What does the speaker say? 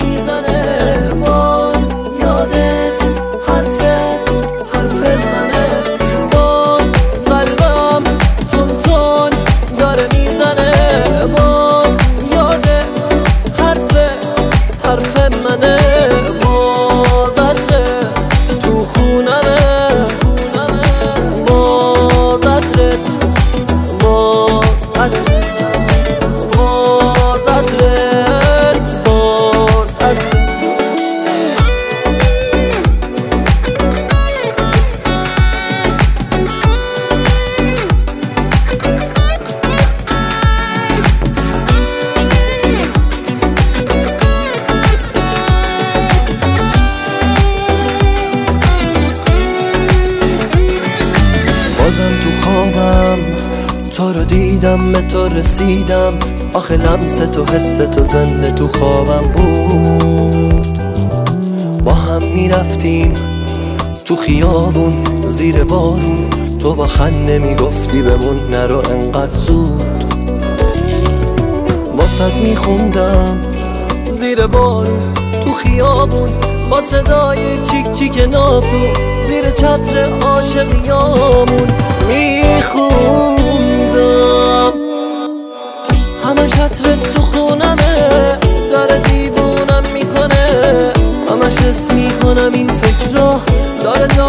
میزنه باز یادت حرفت حرف منه باز قلبم تون تون داره میزنه باز یادت حرفت حرف منه باز عطرت تو خونمه باز عطرت باز عطرت باز عطرت باز عطرت بازم تو خوابم تو رو دیدم، به تو رسیدم، آخه لمس تو حس تو زنده تو خوابم بود. با هم میرفتیم تو خیابون زیر بارون، تو با خنده میگفتی بمون نرو انقدر زود. واسد میخوندم زیر بارون تو خیابون با صدای چیک چیک نافو زیر چتر عاشقیامون میخوندم. همه چتر تو خونمه داره دیوونم میکنه، همش حس میکنم این فکر را داره